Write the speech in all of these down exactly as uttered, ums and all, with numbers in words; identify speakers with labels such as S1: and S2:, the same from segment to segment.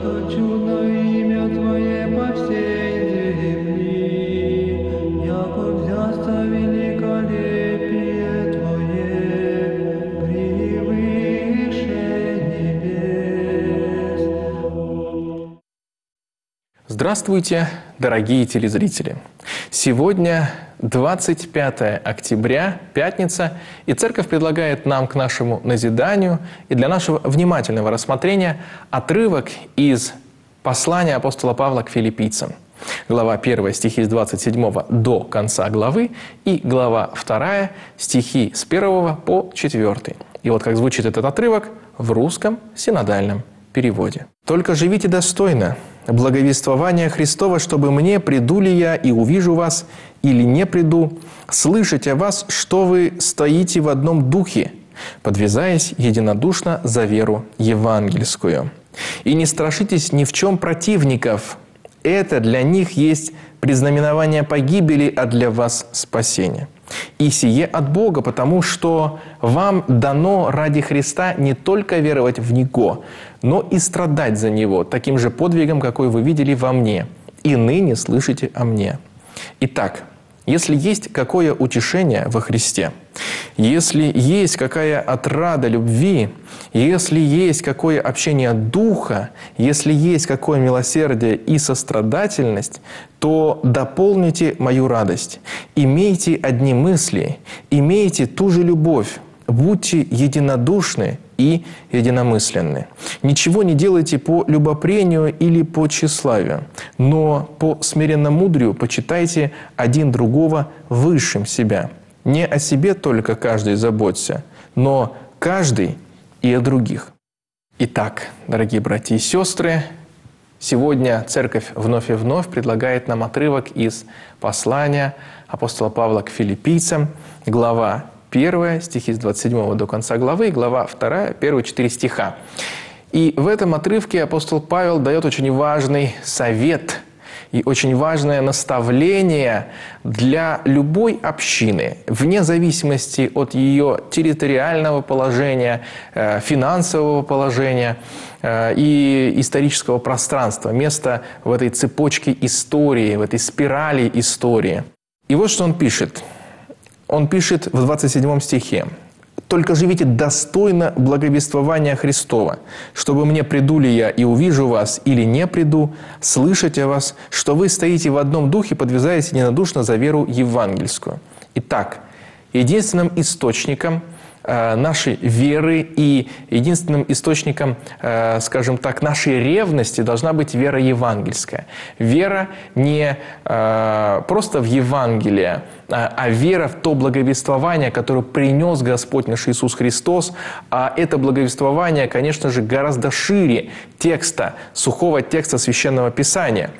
S1: что чудно имя Твое по всей земли, яко взяться великолепие Твое превыше небес.
S2: Здравствуйте, дорогие телезрители! Сегодня двадцать пятое октября, пятница, и Церковь предлагает нам к нашему назиданию и для нашего внимательного рассмотрения отрывок из послания апостола Павла к филиппийцам. Глава первая, стихи с двадцать седьмого до конца главы, и глава вторая, стихи с первого по четвёртый. И вот как звучит этот отрывок в русском синодальном переводе. «Только живите достойно благовествования Христова, чтобы мне, приду ли я и увижу вас, или не приду, слышать о вас, что вы стоите в одном духе, подвязаясь единодушно за веру евангельскую. И не страшитесь ни в чем противников, это для них есть признаменование погибели, а для вас спасение. И сие от Бога, потому что вам дано ради Христа не только веровать в Него, но и страдать за Него, таким же подвигом, какой вы видели во мне, и ныне слышите о мне. Итак, если есть какое утешение во Христе, если есть какая отрада любви, если есть какое общение духа, если есть какое милосердие и сострадательность, то дополните мою радость. Имейте одни мысли, имейте ту же любовь, будьте единодушны и единомысленны. Ничего не делайте по любопрению или по тщеславию, но по смиренномудрию почитайте один другого высшим себя. Не о себе только каждый заботься, но каждый и о других». Итак, дорогие братья и сестры, сегодня Церковь вновь и вновь предлагает нам отрывок из послания апостола Павла к филиппийцам, глава первая, стихи с двадцать седьмого до конца главы, глава вторая, первые четыре стиха. И в этом отрывке апостол Павел дает очень важный совет и очень важное наставление для любой общины, вне зависимости от ее территориального положения, финансового положения и исторического пространства, места в этой цепочке истории, в этой спирали истории. И вот что он пишет. Он пишет в двадцать седьмом стихе: «Только живите достойно благовествования Христова, чтобы мне, приду ли я и увижу вас, или не приду, слышать о вас, что вы стоите в одном духе, подвязаясь единодушно за веру евангельскую». Итак, единственным источником нашей веры и единственным источником, скажем так, нашей ревности должна быть вера евангельская. Вера не просто в Евангелие, а вера в то благовествование, которое принес Господь наш Иисус Христос. А это благовествование, конечно же, гораздо шире текста, сухого текста Священного Писания.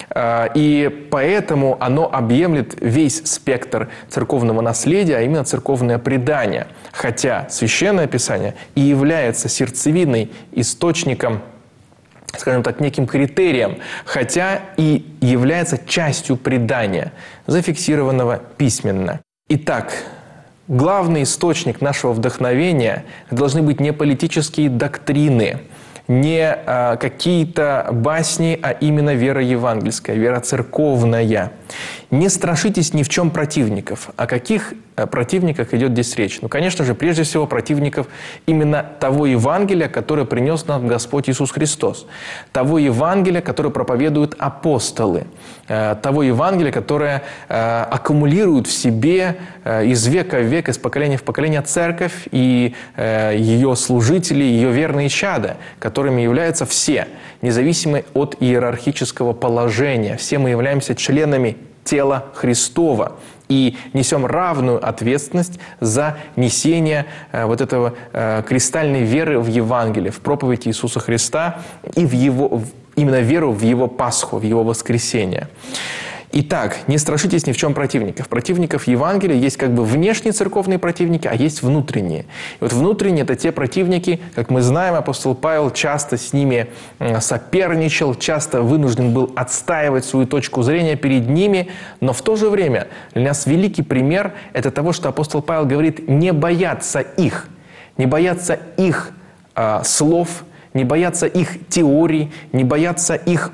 S2: И поэтому оно объемлет весь спектр церковного наследия, а именно церковное предание. Хотя Священное Писание и является сердцевиной, источником, скажем так, неким критерием, хотя и является частью предания, зафиксированного письменно. Итак, главный источник нашего вдохновения должны быть не политические доктрины, не а, какие-то басни, а именно вера евангельская, вера церковная. Не страшитесь ни в чем противников. О каких противниках идет здесь речь? Ну, конечно же, прежде всего противников именно того Евангелия, которое принес нам Господь Иисус Христос. Того Евангелия, которое проповедуют апостолы. Того Евангелия, которое аккумулирует в себе из века в век, из поколения в поколение церковь и ее служители, ее верные чада, которыми являются все, независимо от иерархического положения. Все мы являемся членами тела Христова и несем равную ответственность за несение э, вот этого э, кристальной веры в Евангелие, в проповедь Иисуса Христа и в его, в, именно веру в Его Пасху, в Его воскресение. Итак, не страшитесь ни в чем противников. Противников Евангелия есть как бы внешние церковные противники, а есть внутренние. И вот внутренние – это те противники, как мы знаем, апостол Павел часто с ними соперничал, часто вынужден был отстаивать свою точку зрения перед ними, но в то же время для нас великий пример – это того, что апостол Павел говорит не бояться их, не бояться их а, слов, не бояться их теорий, не бояться их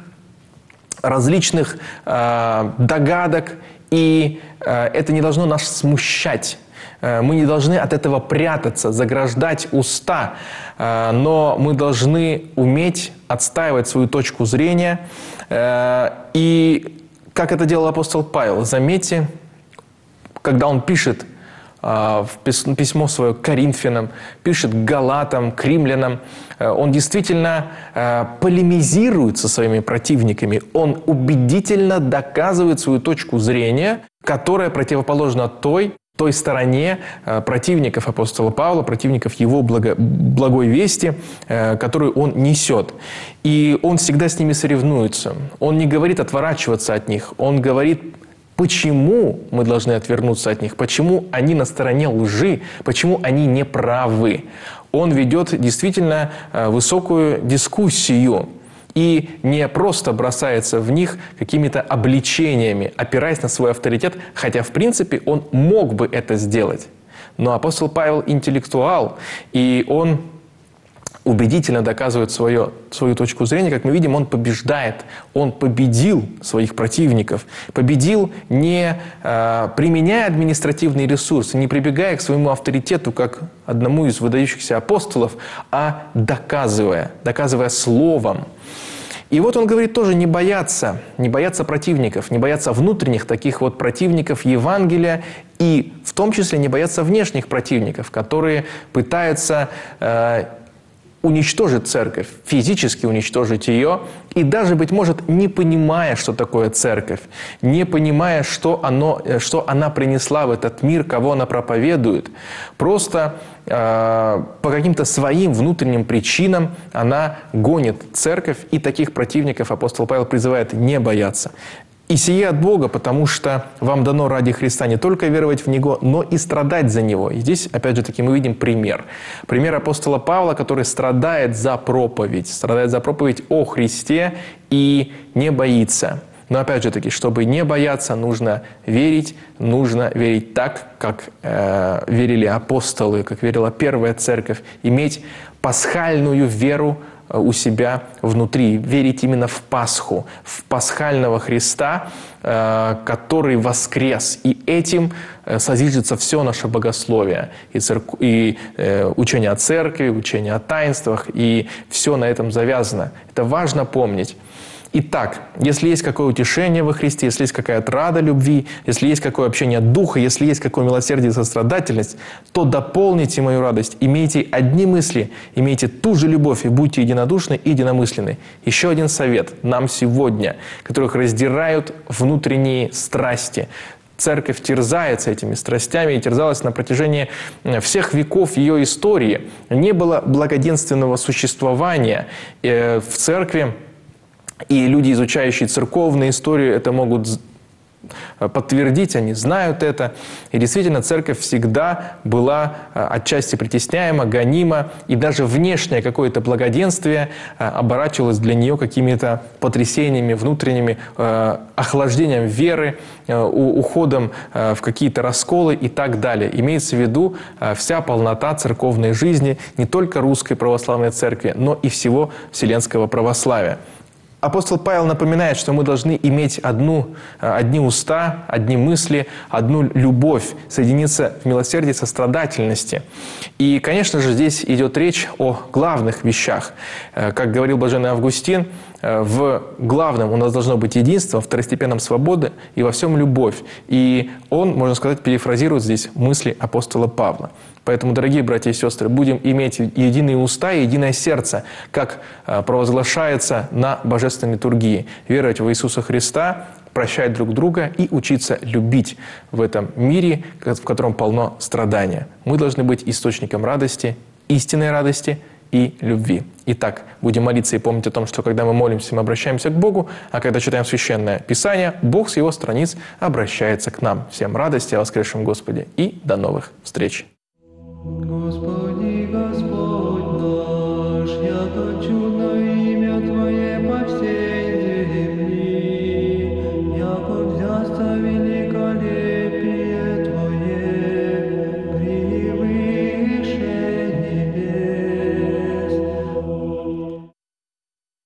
S2: различных э, догадок, и э, это не должно нас смущать. Э, мы не должны от этого прятаться, заграждать уста, э, но мы должны уметь отстаивать свою точку зрения. Э, и как это делал апостол Павел, заметьте, когда он пишет в письмо свое к Коринфянам, пишет к Галатам, к римлянам, он действительно полемизирует со своими противниками, он убедительно доказывает свою точку зрения, которая противоположна той, той стороне противников апостола Павла, противников его благо, благой вести, которую он несет. И он всегда с ними соревнуется. Он не говорит отворачиваться от них, он говорит, почему мы должны отвернуться от них, почему они на стороне лжи, почему они не правы. Он ведет действительно высокую дискуссию и не просто бросается в них какими-то обличениями, опираясь на свой авторитет, хотя в принципе он мог бы это сделать. Но апостол Павел интеллектуал, и он убедительно доказывает свое, свою точку зрения. Как мы видим, он побеждает. Он победил своих противников. Победил, не э, применяя административные ресурсы, не прибегая к своему авторитету, как одному из выдающихся апостолов, а доказывая, доказывая словом. И вот он говорит тоже не бояться, не бояться противников, не бояться внутренних таких вот противников Евангелия, и в том числе не бояться внешних противников, которые пытаются э, уничтожить церковь, физически уничтожить ее, и даже, быть может, не понимая, что такое церковь, не понимая, что, оно, что она принесла в этот мир, кого она проповедует, просто э, по каким-то своим внутренним причинам она гонит церковь, и таких противников апостол Павел призывает не бояться. «И сие от Бога, потому что вам дано ради Христа не только веровать в Него, но и страдать за Него». И здесь, опять же таки, мы видим пример. Пример апостола Павла, который страдает за проповедь, страдает за проповедь о Христе и не боится. Но, опять же таки, чтобы не бояться, нужно верить, нужно верить так, как э, верили апостолы, как верила первая церковь, иметь пасхальную веру у себя внутри, верить именно в Пасху, в пасхального Христа, который воскрес. И этим созиждется все наше богословие, и, церк... и учение о церкви, учение о таинствах, и все на этом завязано. Это важно помнить. Итак, если есть какое утешение во Христе, если есть какая отрада любви, если есть какое общение духа, если есть какое милосердие и сострадательность, то дополните мою радость, имейте одни мысли, имейте ту же любовь и будьте единодушны и единомысленны. Еще один совет нам сегодня, которых раздирают внутренние страсти. Церковь терзается этими страстями и терзалась на протяжении всех веков ее истории. Не было благоденственного существования в церкви. И люди, изучающие церковную историю, это могут подтвердить, они знают это. И действительно, церковь всегда была отчасти притесняема, гонима, и даже внешнее какое-то благоденствие оборачивалось для нее какими-то потрясениями внутренними, охлаждением веры, уходом в какие-то расколы и так далее. Имеется в виду вся полнота церковной жизни не только русской православной церкви, но и всего вселенского православия. Апостол Павел напоминает, что мы должны иметь одну, одни уста, одни мысли, одну любовь, соединиться в милосердии, сострадательности. И, конечно же, здесь идет речь о главных вещах. Как говорил блаженный Августин, в главном у нас должно быть единство, в второстепенном свобода и во всем любовь. И он, можно сказать, перефразирует здесь мысли апостола Павла. Поэтому, дорогие братья и сестры, будем иметь единые уста и единое сердце, как провозглашается на божественной литургии. Веровать в Иисуса Христа, прощать друг друга и учиться любить в этом мире, в котором полно страдания. Мы должны быть источником радости, истинной радости и любви. Итак, будем молиться и помнить о том, что когда мы молимся, мы обращаемся к Богу, а когда читаем Священное Писание, Бог с Его страниц обращается к нам. Всем радости о воскресшем Господе и до новых встреч!
S1: Господи.